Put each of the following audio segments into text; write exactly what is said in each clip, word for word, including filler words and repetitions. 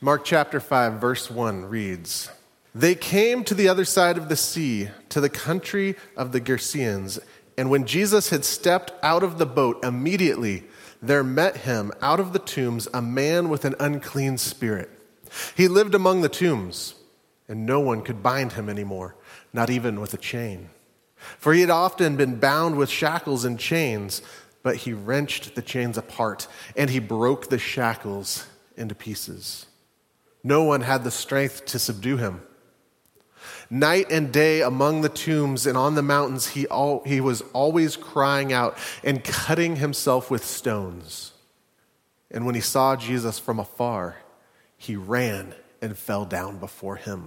Mark chapter five, verse one reads, "They came to the other side of the sea, to the country of the Gergesenes, and when Jesus had stepped out of the boat, immediately there met him out of the tombs a man with an unclean spirit. He lived among the tombs, and no one could bind him anymore, not even with a chain. For he had often been bound with shackles and chains, but he wrenched the chains apart, and he broke the shackles into pieces. No one had the strength to subdue him. Night and day among the tombs and on the mountains, he, all, he was always crying out and cutting himself with stones. And when he saw Jesus from afar, he ran and fell down before him.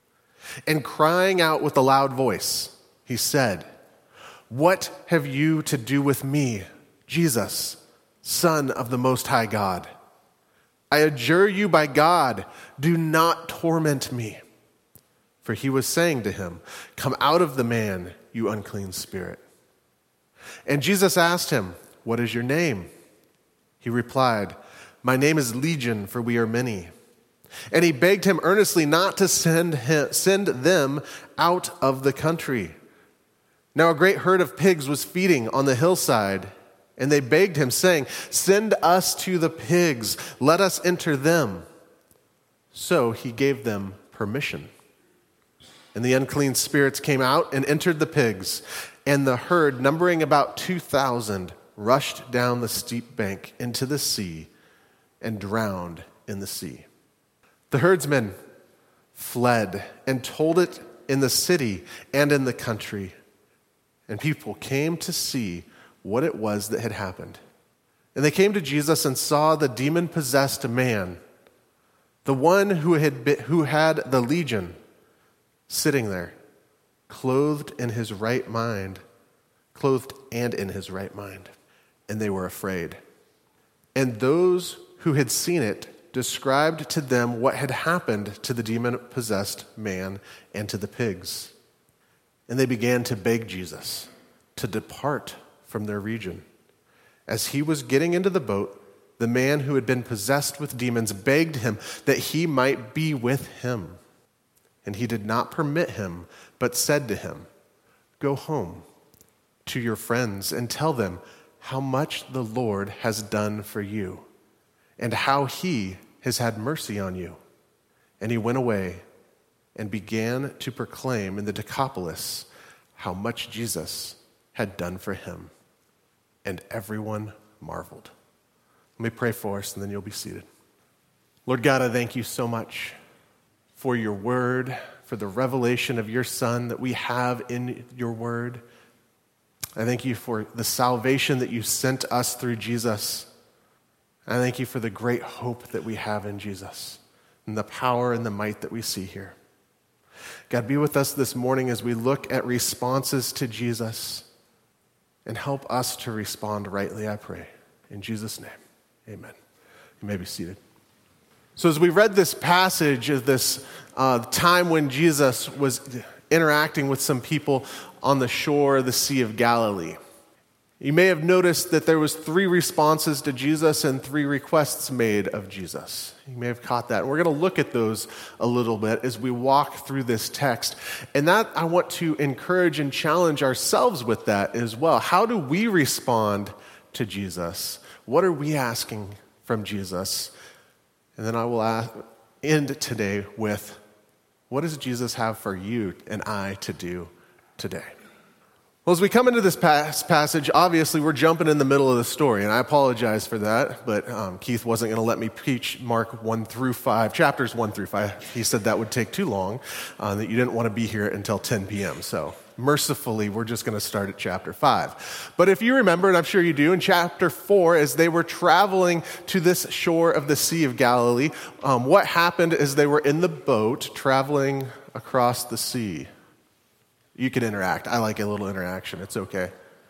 And crying out with a loud voice, he said, 'What have you to do with me, Jesus, Son of the Most High God? I adjure you by God, do not torment me.' For he was saying to him, 'Come out of the man, you unclean spirit.' And Jesus asked him, 'What is your name?' He replied, 'My name is Legion, for we are many.' And he begged him earnestly not to send him, send them out of the country. Now a great herd of pigs was feeding on the hillside, and they begged him, saying, 'Send us to the pigs, let us enter them.' So he gave them permission. And the unclean spirits came out and entered the pigs, and the herd, numbering about two thousand, rushed down the steep bank into the sea and drowned in the sea. The herdsmen fled and told it in the city and in the country, and people came to see what it was that had happened. And they came to Jesus and saw the demon-possessed man, the one who had been, who had the legion, sitting there, clothed in his right mind, clothed and in his right mind. And they were afraid. And those who had seen it described to them what had happened to the demon-possessed man and to the pigs. And they began to beg Jesus to depart from their region. As he was getting into the boat, the man who had been possessed with demons begged him that he might be with him. And he did not permit him, but said to him, 'Go home to your friends and tell them how much the Lord has done for you and how he has had mercy on you.' And he went away and began to proclaim in the Decapolis how much Jesus had done for him. And everyone marveled." Let me pray for us, and then you'll be seated. Lord God, I thank you so much for your word, for the revelation of your Son that we have in your word. I thank you for the salvation that you sent us through Jesus. I thank you for the great hope that we have in Jesus and the power and the might that we see here. God, be with us this morning as we look at responses to Jesus, and help us to respond rightly, I pray. In Jesus' name, amen. You may be seated. So as we read this passage of this uh, time when Jesus was interacting with some people on the shore of the Sea of Galilee, you may have noticed that there was three responses to Jesus and three requests made of Jesus. You may have caught that. And we're going to look at those a little bit as we walk through this text. And that, I want to encourage and challenge ourselves with that as well. How do we respond to Jesus? What are we asking from Jesus? And then I will ask, end today with, what does Jesus have for you and I to do today? Well, as we come into this passage, obviously we're jumping in the middle of the story, and I apologize for that, but um, Keith wasn't going to let me preach Mark one through five, chapters one through five. He said that would take too long, uh, that you didn't want to be here until ten p.m., so mercifully, we're just going to start at chapter five. But if you remember, and I'm sure you do, in chapter four, as they were traveling to this shore of the Sea of Galilee, um, what happened is they were in the boat traveling across the sea. You can interact. I like a little interaction. It's okay.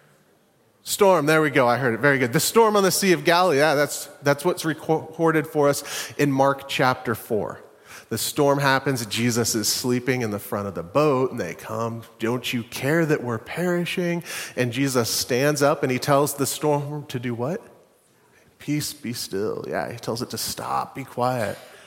Storm, there we go. I heard it. Very good. The storm on the Sea of Galilee. Yeah, that's, that's what's recorded for us in Mark chapter four. The storm happens. Jesus is sleeping in the front of the boat, and they come, "Don't you care that we're perishing?" And Jesus stands up, and he tells the storm to do what? Peace, be still. Yeah, he tells it to stop, be quiet.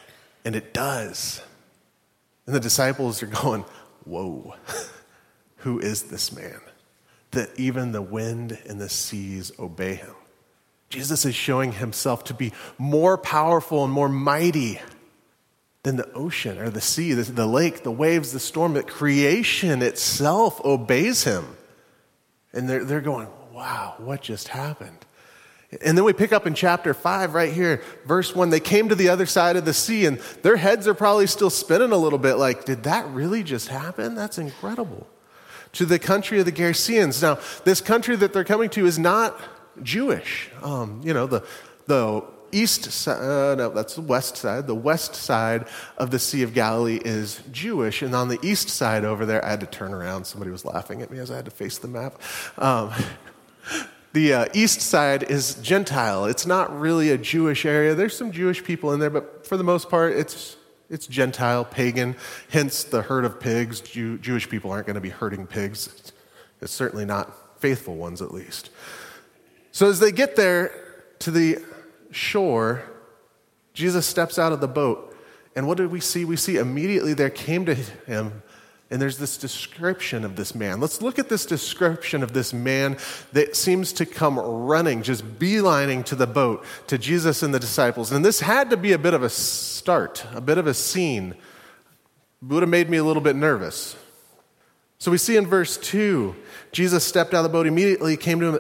And it does. And the disciples are going, whoa, who is this man? That even the wind and the seas obey him. Jesus is showing himself to be more powerful and more mighty than the ocean or the sea, the, the lake, the waves, the storm. That creation itself obeys him. And they're, they're going, wow, what just happened? And then we pick up in chapter five right here, verse one. They came to the other side of the sea, and their heads are probably still spinning a little bit like, did that really just happen? That's incredible. To the country of the Gerasenes. Now, this country that they're coming to is not Jewish. Um, you know, the the east side, uh, no, that's the west side. The west side of the Sea of Galilee is Jewish. And on the east side over there, I had to turn around. Somebody was laughing at me as I had to face the map. Um, the uh, east side is Gentile. It's not really a Jewish area. There's some Jewish people in there, but for the most part, it's It's Gentile, pagan, hence the herd of pigs. Jew, Jewish people aren't going to be herding pigs. It's certainly not faithful ones, at least. So as they get there to the shore, Jesus steps out of the boat. And what did we see? We see immediately there came to him, and there's this description of this man. Let's look at this description of this man that seems to come running, just beelining to the boat, to Jesus and the disciples. And this had to be a bit of a start, a bit of a scene. It would have made me a little bit nervous. So we see in verse two, Jesus stepped out of the boat, immediately came to him.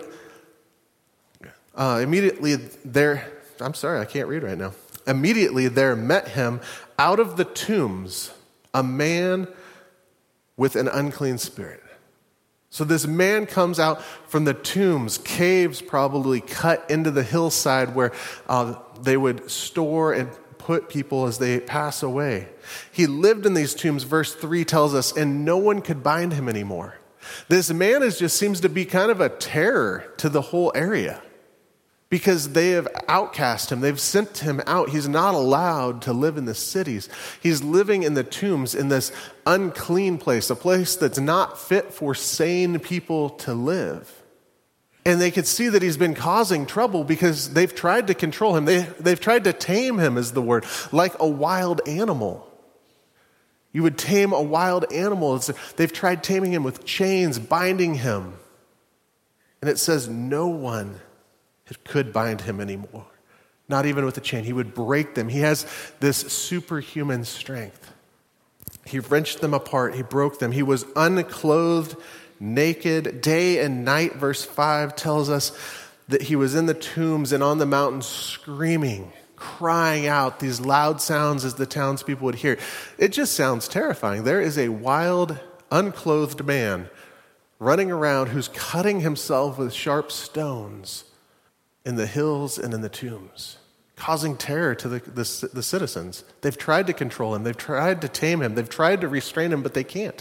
Uh, immediately there, I'm sorry, I can't read right now. Immediately there met him out of the tombs a man with an unclean spirit. So this man comes out from the tombs, caves probably cut into the hillside where uh, they would store and put people as they pass away. He lived in these tombs, verse three tells us, and no one could bind him anymore. This man is just seems to be kind of a terror to the whole area because they have outcast him. They've sent him out. He's not allowed to live in the cities. He's living in the tombs in this unclean place, a place that's not fit for sane people to live. And they could see that he's been causing trouble because they've tried to control him. They, they've tried to tame him, is the word, like a wild animal. You would tame a wild animal. It's, they've tried taming him with chains, binding him. And it says no one could bind him anymore, not even with a chain. He would break them. He has this superhuman strength. He wrenched them apart. He broke them. He was unclothed, naked, day and night. Verse five tells us that he was in the tombs and on the mountains screaming, crying out these loud sounds as the townspeople would hear. It just sounds terrifying. There is a wild, unclothed man running around who's cutting himself with sharp stones in the hills and in the tombs, causing terror to the, the, the citizens. They've tried to control him. They've tried to tame him. They've tried to restrain him, but they can't.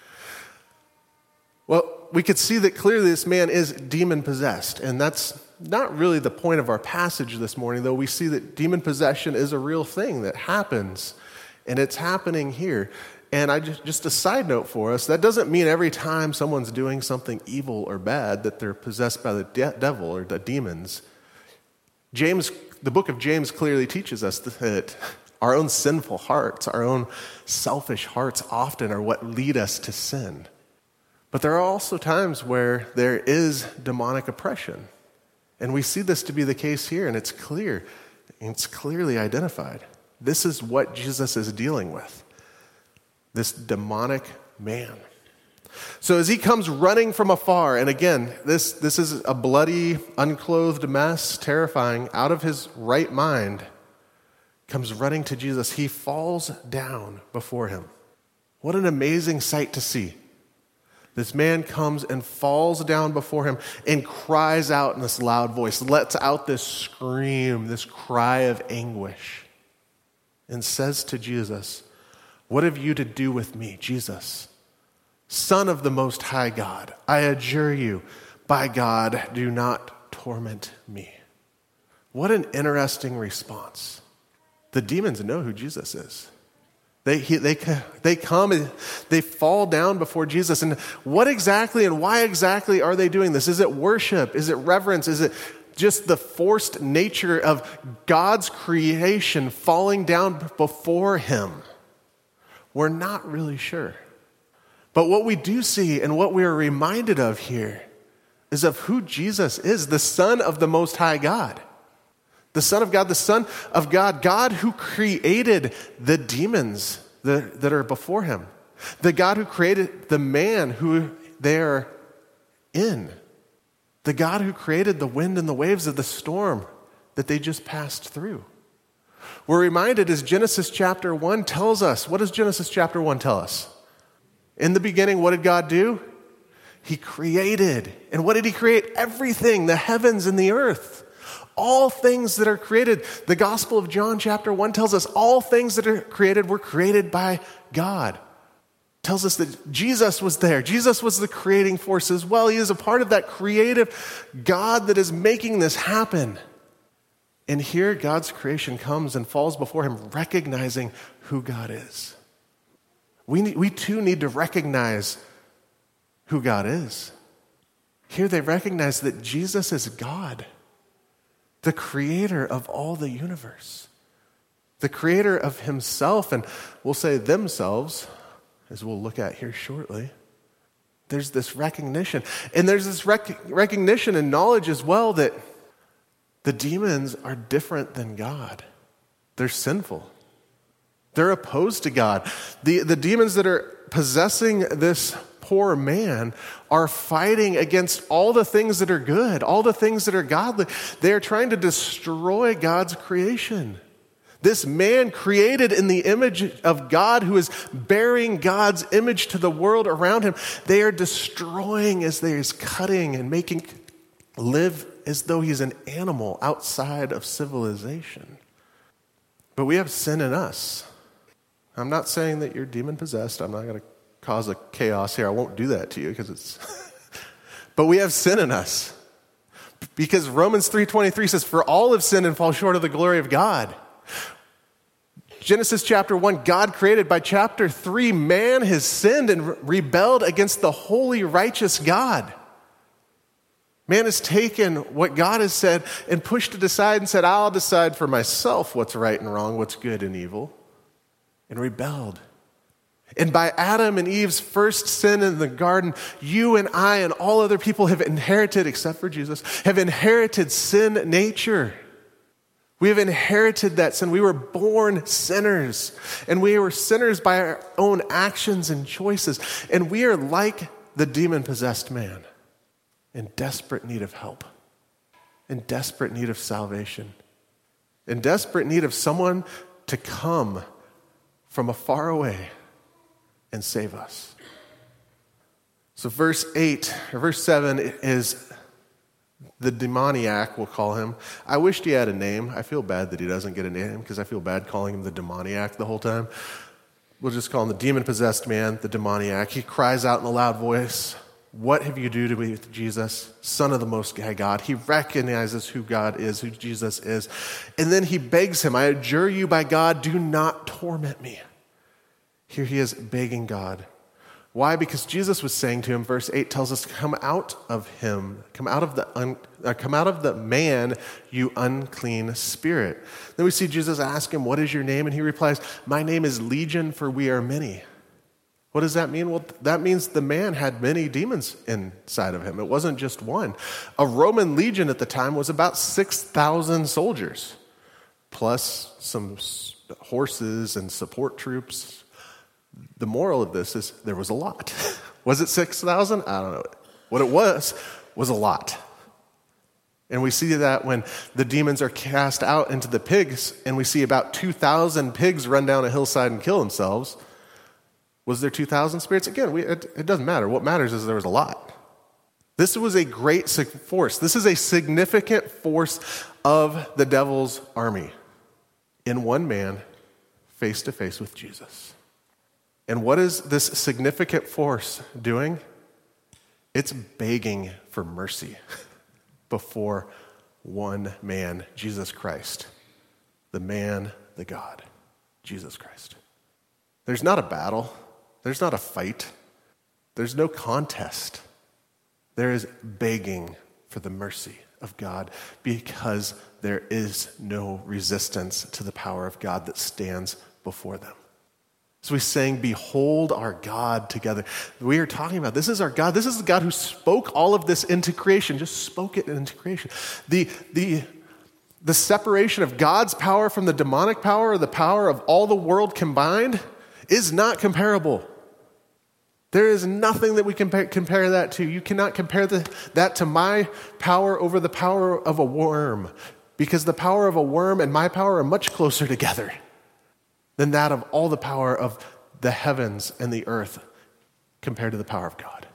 Well, we could see that clearly this man is demon-possessed, and that's not really the point of our passage this morning, though we see that demon possession is a real thing that happens, and it's happening here. And I just, just a side note for us, that doesn't mean every time someone's doing something evil or bad that they're possessed by the de- devil or the demons. James, the book of James clearly teaches us that our own sinful hearts, our own selfish hearts often are what lead us to sin. But there are also times where there is demonic oppression. And we see this to be the case here, and it's clear. It's clearly identified. This is what Jesus is dealing with. This demonic man. So as he comes running from afar, and again, this, this is a bloody, unclothed mess, terrifying, out of his right mind, comes running to Jesus. He falls down before him. What an amazing sight to see. This man comes and falls down before him and cries out in this loud voice, lets out this scream, this cry of anguish, and says to Jesus, "What have you to do with me, Jesus, Son of the Most High God? I adjure you, by God, do not torment me." What an interesting response. The demons know who Jesus is. They, he, they, they come and they fall down before Jesus. And what exactly and why exactly are they doing this? Is it worship? Is it reverence? Is it just the forced nature of God's creation falling down before him? We're not really sure. But what we do see and what we are reminded of here is of who Jesus is, the Son of the Most High God. The Son of God, the Son of God, God who created the demons that, that are before him. The God who created the man who they are in. The God who created the wind and the waves of the storm that they just passed through. We're reminded as Genesis chapter one tells us. What does Genesis chapter one tell us? In the beginning, what did God do? He created. And what did he create? Everything, the heavens and the earth. All things that are created. The Gospel of John chapter one tells us all things that are created were created by God. Tells us that Jesus was there. Jesus was the creating force as well. He is a part of that creative God that is making this happen. And here God's creation comes and falls before him, recognizing who God is. We, need, we too need to recognize who God is. Here they recognize that Jesus is God, the creator of all the universe, the creator of himself, and we'll say themselves, as we'll look at here shortly. There's this recognition. And there's this rec- recognition and knowledge as well that the demons are different than God. They're sinful. They're opposed to God. The, the demons that are possessing this poor man are fighting against all the things that are good, all the things that are godly. They are trying to destroy God's creation. This man created in the image of God who is bearing God's image to the world around him, they are destroying as they are cutting and making live as though he's an animal outside of civilization. But we have sin in us. I'm not saying that you're demon-possessed. I'm not going to cause a chaos here. I won't do that to you because it's... But we have sin in us. Because Romans three twenty-three says, for all have sinned and fall short of the glory of God. Genesis chapter one, God created. By chapter three, man has sinned and re- rebelled against the holy, righteous God. Man has taken what God has said and pushed it aside and said, I'll decide for myself what's right and wrong, what's good and evil, and rebelled. And by Adam and Eve's first sin in the garden, you and I and all other people have inherited, except for Jesus, have inherited sin nature. We have inherited that sin. We were born sinners, and we were sinners by our own actions and choices. And we are like the demon-possessed man, in desperate need of help, in desperate need of salvation, in desperate need of someone to come from afar away and save us. So verse eight, or verse seven is the demoniac, we'll call him. I wished he had a name. I feel bad that he doesn't get a name because I feel bad calling him the demoniac the whole time. We'll just call him the demon-possessed man, the demoniac. He cries out in a loud voice, what have you do to me, Jesus, Son of the Most High God? He recognizes who God is, who Jesus is. And then he begs him, I adjure you by God, do not torment me. Here he is begging God. Why? Because Jesus was saying to him, verse eight tells us, come out of him, come out of the un, uh, come out of the man, you unclean spirit. Then we see Jesus ask him, what is your name? And he replies, my name is Legion, for we are many. What does that mean? Well, that means the man had many demons inside of him. It wasn't just one. A Roman legion at the time was about six thousand soldiers, plus some horses and support troops. The moral of this is there was a lot. Was it six thousand? I don't know. What it was, was a lot. And we see that when the demons are cast out into the pigs, and we see about two thousand pigs run down a hillside and kill themselves. Was there two thousand spirits? Again, we, it, it doesn't matter. What matters is there was a lot. This was a great force. This is a significant force of the devil's army in one man, face to face with Jesus. And what is this significant force doing? It's begging for mercy before one man, Jesus Christ. The man, the God, Jesus Christ. There's not a battle. There's not a fight. There's no contest. There is begging for the mercy of God because there is no resistance to the power of God that stands before them. So we sang, behold our God together. We are talking about, this is our God. This is the God who spoke all of this into creation, just spoke it into creation. The, the, the separation of God's power from the demonic power, or the power of all the world combined, is not comparable. There is nothing that we can compare, compare that to. You cannot compare the, that to my power over the power of a worm, because the power of a worm and my power are much closer together than that of all the power of the heavens and the earth compared to the power of God.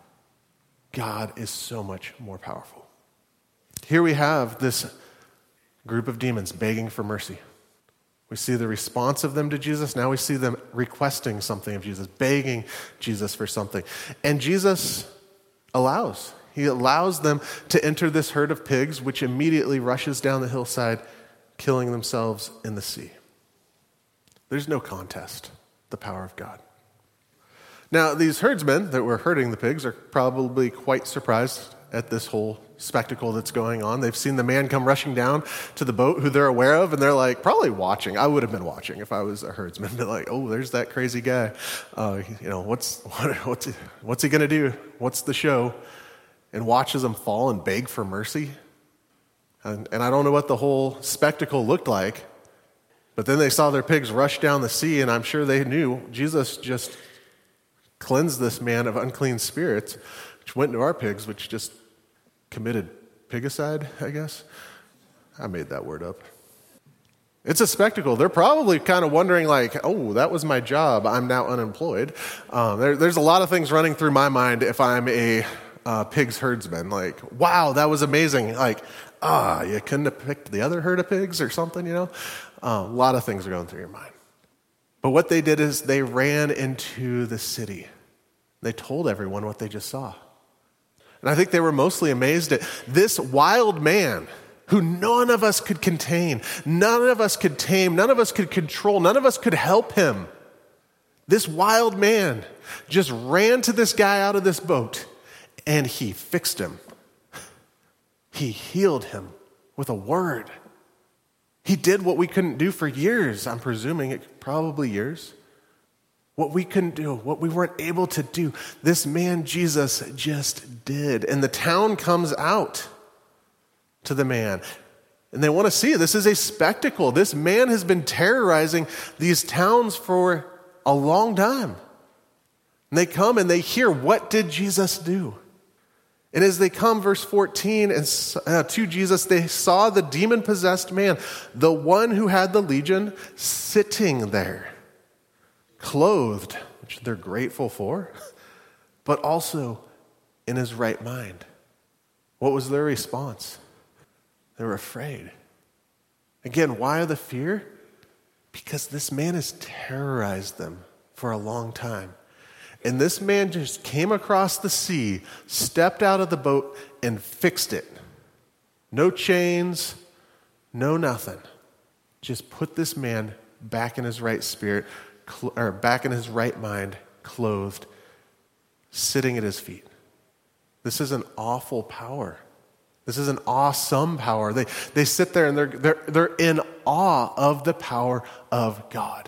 God is so much more powerful. Here we have this group of demons begging for mercy. We see the response of them to Jesus. Now we see them requesting something of Jesus, begging Jesus for something. And Jesus allows. He allows them to enter this herd of pigs, which immediately rushes down the hillside, killing themselves in the sea. There's no contest, the power of God. Now, these herdsmen that were herding the pigs are probably quite surprised at this whole spectacle that's going on. They've seen the man come rushing down to the boat who they're aware of, and they're like, probably watching. I would have been watching if I was a herdsman. Be like, oh, there's that crazy guy. Uh, you know, what's what, what's he, what's he going to do? What's the show? And watches them fall and beg for mercy. And, and I don't know what the whole spectacle looked like, but then they saw their pigs rush down the sea, and I'm sure they knew Jesus just cleansed this man of unclean spirits, which went into our pigs, which just committed pigicide, I guess. I made that word up. It's a spectacle. They're probably kind of wondering like, oh, that was my job. I'm now unemployed. Um, there, there's a lot of things running through my mind if I'm a uh, pig's herdsman. Like, wow, that was amazing. Like, ah, you couldn't have picked the other herd of pigs or something, you know? Uh, a lot of things are going through your mind. But what they did is they ran into the city. They told everyone what they just saw. And I think they were mostly amazed at this wild man who none of us could contain, none of us could tame, none of us could control, none of us could help him. This wild man just ran to this guy out of this boat, and he fixed him. He healed him with a word. He did what we couldn't do for years. I'm presuming it probably years. What we couldn't do, what we weren't able to do, this man Jesus just did. And the town comes out to the man. And they want to see it. This is a spectacle. This man has been terrorizing these towns for a long time. And they come and they hear, what did Jesus do? And as they come, verse fourteen, and uh, to Jesus, they saw the demon-possessed man, the one who had the legion, sitting there, clothed, which they're grateful for, but also in his right mind. What was their response? They were afraid. Again, why the fear? Because this man has terrorized them for a long time. And this man just came across the sea, stepped out of the boat, and fixed it. No chains, no nothing. Just put this man back in his right spirit, or back in his right mind, clothed, sitting at his feet. This is an awful power. This is an awesome power. They they sit there and they're they're they're in awe of the power of God.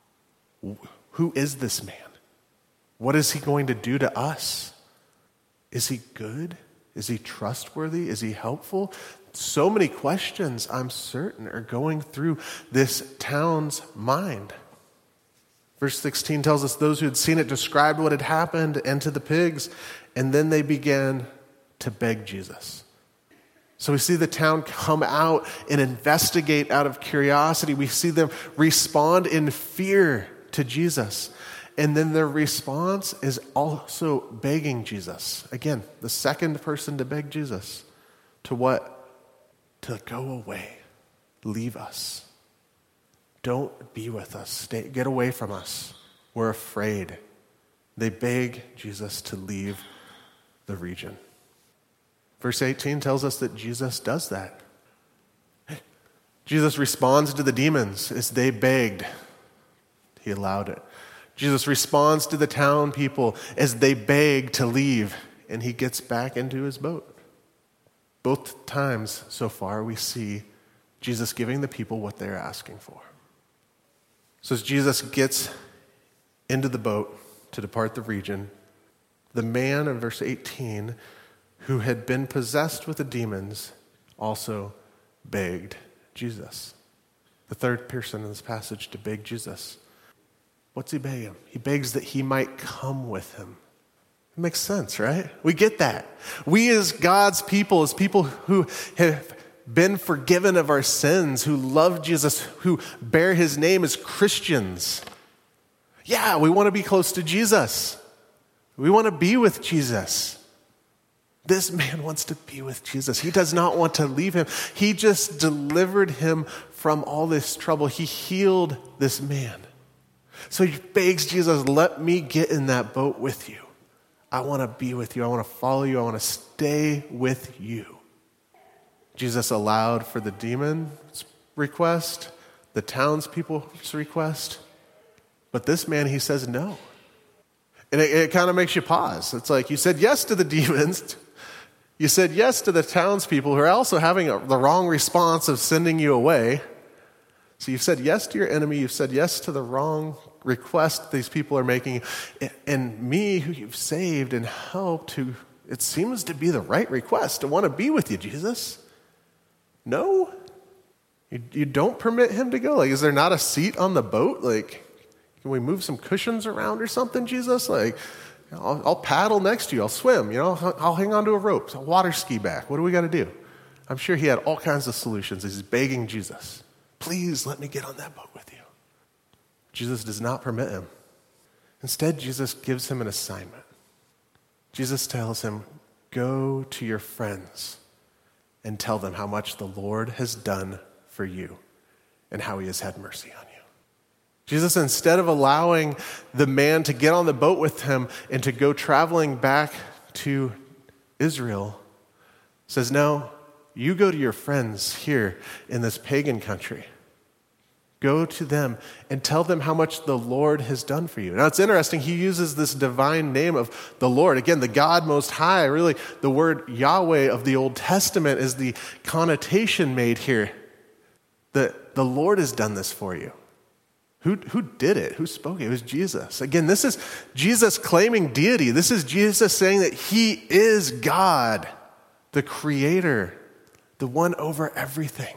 Who is this man? What is he going to do to us? Is he good? Is he trustworthy? Is he helpful? So many questions, I'm certain, are going through this town's mind. Verse sixteen tells us those who had seen it described what had happened and to the pigs, and then they began to beg Jesus. So we see the town come out and investigate out of curiosity. We see them respond in fear to Jesus. And then their response is also begging Jesus. Again, the second person to beg Jesus. To what? To go away. Leave us. Don't be with us. Stay, get away from us. We're afraid. They beg Jesus to leave the region. Verse eighteen tells us that Jesus does that. Jesus responds to the demons as they begged. He allowed it. Jesus responds to the town people as they beg to leave, and he gets back into his boat. Both times so far, we see Jesus giving the people what they're asking for. So as Jesus gets into the boat to depart the region, the man in verse eighteen who had been possessed with the demons also begged Jesus. The third person in this passage to beg Jesus. What's he beg him? He begs that he might come with him. It makes sense, right? We get that. We as God's people, as people who have been forgiven of our sins, who love Jesus, who bear his name as Christians. Yeah, we want to be close to Jesus. We want to be with Jesus. This man wants to be with Jesus. He does not want to leave him. He just delivered him from all this trouble. He healed this man. So he begs Jesus, let me get in that boat with you. I want to be with you. I want to follow you. I want to stay with you. Jesus allowed for the demon's request, the townspeople's request. But this man, he says no. And it, it kind of makes you pause. It's like you said yes to the demons. You said yes to the townspeople who are also having a, the wrong response of sending you away. So you've said yes to your enemy. You've said yes to the wrong request these people are making. And me, who you've saved and helped, who it seems to be the right request, to want to be with you, Jesus. No? You, you don't permit him to go? Like, is there not a seat on the boat? Like, can we move some cushions around or something, Jesus? Like, I'll, I'll paddle next to you. I'll swim. You know, I'll, I'll hang onto a rope. I'll water ski back. What do we got to do? I'm sure he had all kinds of solutions. He's begging Jesus, please let me get on that boat with you. Jesus does not permit him. Instead, Jesus gives him an assignment. Jesus tells him, go to your friends and tell them how much the Lord has done for you and how he has had mercy on you. Jesus, instead of allowing the man to get on the boat with him and to go traveling back to Israel, says, no, you go to your friends here in this pagan country. Go to them and tell them how much the Lord has done for you. Now, it's interesting. He uses this divine name of the Lord. Again, the God Most High. Really, the word Yahweh of the Old Testament is the connotation made here. That the Lord has done this for you. Who, who did it? Who spoke it? It was Jesus. Again, this is Jesus claiming deity. This is Jesus saying that he is God, the creator, the one over everything.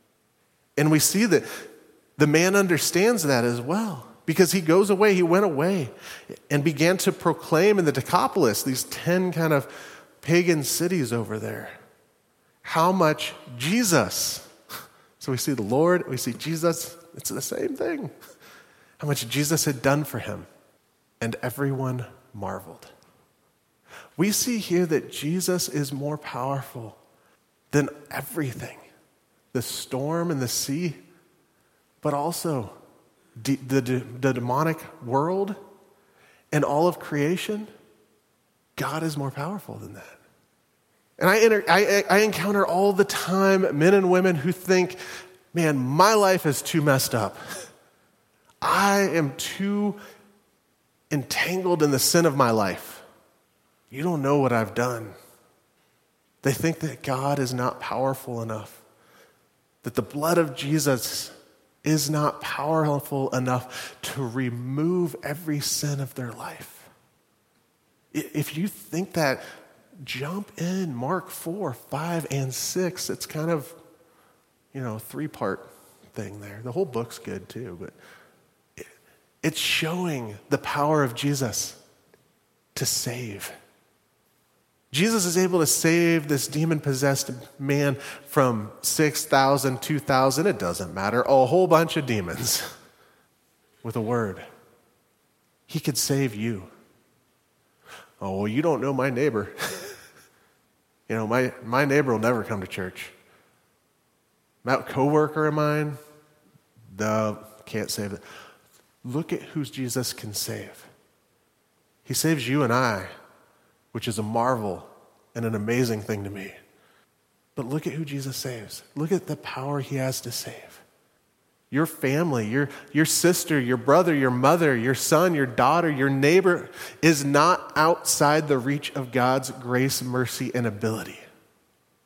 And we see that the man understands that as well, because he goes away, he went away and began to proclaim in the Decapolis, these ten kind of pagan cities over there, how much Jesus, so we see the Lord, we see Jesus, it's the same thing, how much Jesus had done for him, and everyone marveled. We see here that Jesus is more powerful than everything, the storm and the sea, but also de- the, de- the demonic world and all of creation. God is more powerful than that. And I, inter- I, I encounter all the time men and women who think, man, my life is too messed up. I am too entangled in the sin of my life. You don't know what I've done. They think that God is not powerful enough, that the blood of Jesus is not powerful enough to remove every sin of their life. If you think that, jump in Mark four, five, and six. It's kind of, you know, a three-part thing there. The whole book's good too, but it, it's showing the power of Jesus to save. Jesus is able to save this demon-possessed man from six thousand, two thousand, it doesn't matter, a whole bunch of demons with a word. He could save you. Oh, well, you don't know my neighbor. You know, my, my neighbor will never come to church. That coworker of mine, no, can't save it. Look at who Jesus can save. He saves you and I, which is a marvel and an amazing thing to me. But look at who Jesus saves. Look at the power he has to save. Your family, your, your sister, your brother, your mother, your son, your daughter, your neighbor is not outside the reach of God's grace, mercy, and ability.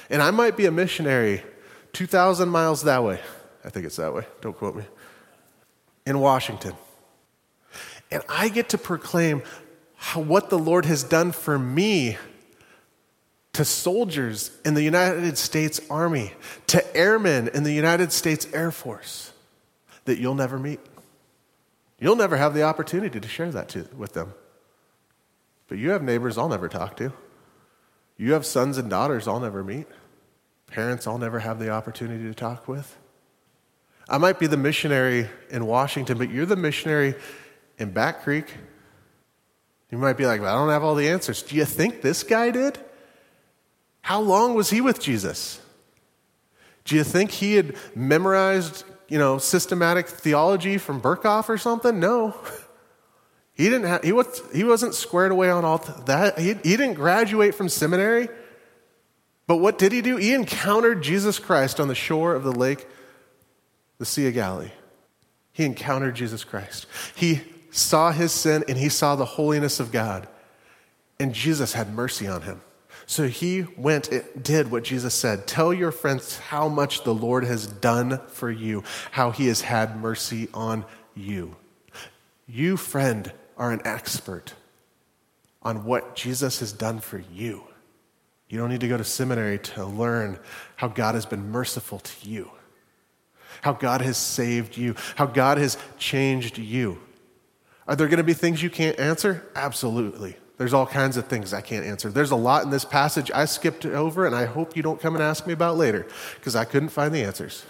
And I might be a missionary two thousand miles that way. I think it's that way. Don't quote me. In Washington. And I get to proclaim how, what the Lord has done for me to soldiers in the United States Army, to airmen in the United States Air Force that you'll never meet. You'll never have the opportunity to share that to, with them. But you have neighbors I'll never talk to. You have sons and daughters I'll never meet. Parents I'll never have the opportunity to talk with. I might be the missionary in Washington, but you're the missionary in Back Creek. You might be like, well, I don't have all the answers. Do you think this guy did? How long was he with Jesus? Do you think he had memorized, you know, systematic theology from Berkhoff or something? No. He didn't have, he was he wasn't squared away on all that. He, he didn't graduate from seminary. But what did he do? He encountered Jesus Christ on the shore of the lake, the Sea of Galilee. He encountered Jesus Christ. He saw his sin and he saw the holiness of God. And Jesus had mercy on him. So he went and did what Jesus said. Tell your friends how much the Lord has done for you, how he has had mercy on you. You, friend, are an expert on what Jesus has done for you. You don't need to go to seminary to learn how God has been merciful to you, how God has saved you, how God has changed you. Are there going to be things you can't answer? Absolutely. There's all kinds of things I can't answer. There's a lot in this passage I skipped over, and I hope you don't come and ask me about later, because I couldn't find the answers.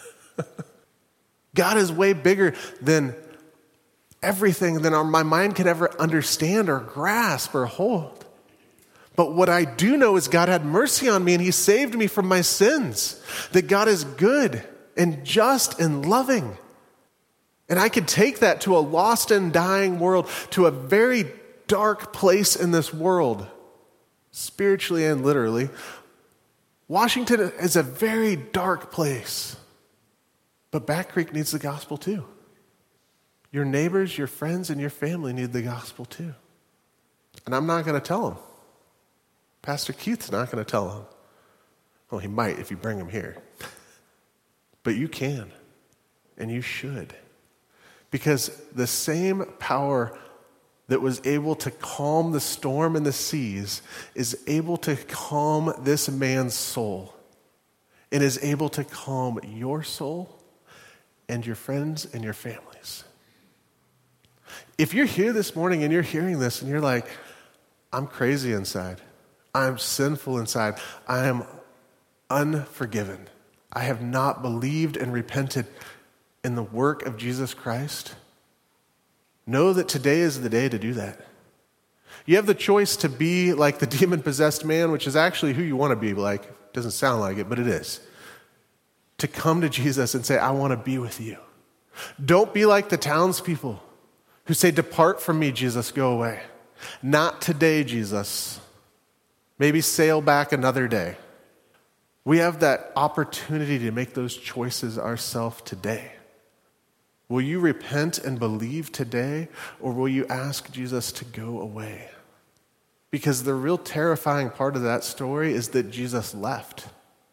God is way bigger than everything than our, my mind could ever understand or grasp or hold. But what I do know is God had mercy on me, and he saved me from my sins. That God is good and just and loving. And I could take that to a lost and dying world, to a very dark place in this world, spiritually and literally. Washington is a very dark place. But Back Creek needs the gospel too. Your neighbors, your friends, and your family need the gospel too. And I'm not going to tell them. Pastor Keith's not going to tell them. Well, he might if you bring him here. But you can, and you should. Because the same power that was able to calm the storm and the seas is able to calm this man's soul and is able to calm your soul and your friends and your families. If you're here this morning and you're hearing this and you're like, I'm crazy inside. I'm sinful inside. I am unforgiven. I have not believed and repented in the work of Jesus Christ. Know that today is the day to do that. You have the choice to be like the demon-possessed man, which is actually who you want to be like. Doesn't sound like it, but it is. To come to Jesus and say, I want to be with you. Don't be like the townspeople who say, depart from me, Jesus, go away. Not today, Jesus. Maybe sail back another day. We have that opportunity to make those choices ourselves today. Will you repent and believe today, or will you ask Jesus to go away? Because the real terrifying part of that story is that Jesus left.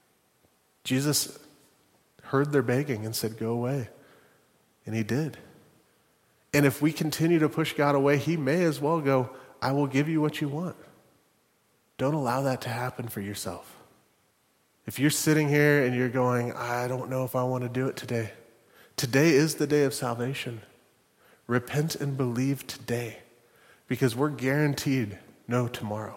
Jesus heard their begging and said, go away. And he did. And if we continue to push God away, he may as well go, I will give you what you want. Don't allow that to happen for yourself. If you're sitting here and you're going, I don't know if I want to do it today. Today is the day of salvation. Repent and believe today, because we're guaranteed no tomorrow.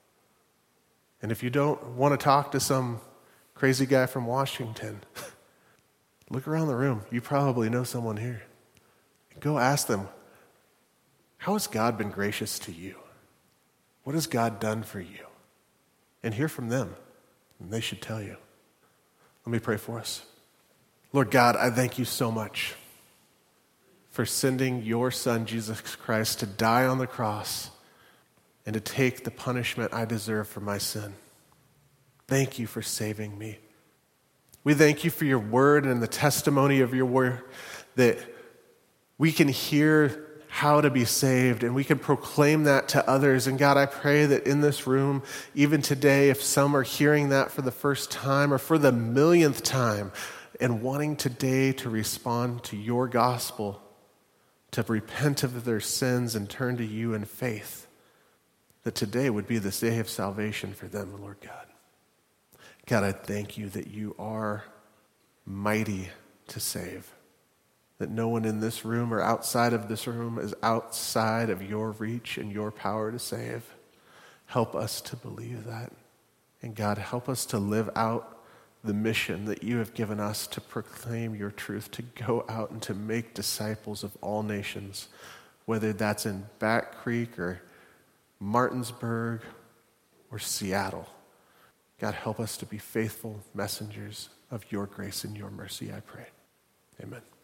And if you don't want to talk to some crazy guy from Washington, look around the room. You probably know someone here. Go ask them, how has God been gracious to you? What has God done for you? And hear from them, and they should tell you. Let me pray for us. Lord God, I thank you so much for sending your Son, Jesus Christ, to die on the cross and to take the punishment I deserve for my sin. Thank you for saving me. We thank you for your word and the testimony of your word, that we can hear how to be saved, and we can proclaim that to others. And God, I pray that in this room, even today, if some are hearing that for the first time or for the millionth time and wanting today to respond to your gospel, to repent of their sins and turn to you in faith, that today would be this day of salvation for them, Lord God. God, I thank you that you are mighty to save, that no one in this room or outside of this room is outside of your reach and your power to save. Help us to believe that. And God, help us to live out the mission that you have given us to proclaim your truth, to go out and to make disciples of all nations, whether that's in Back Creek or Martinsburg or Seattle. God, help us to be faithful messengers of your grace and your mercy, I pray. Amen.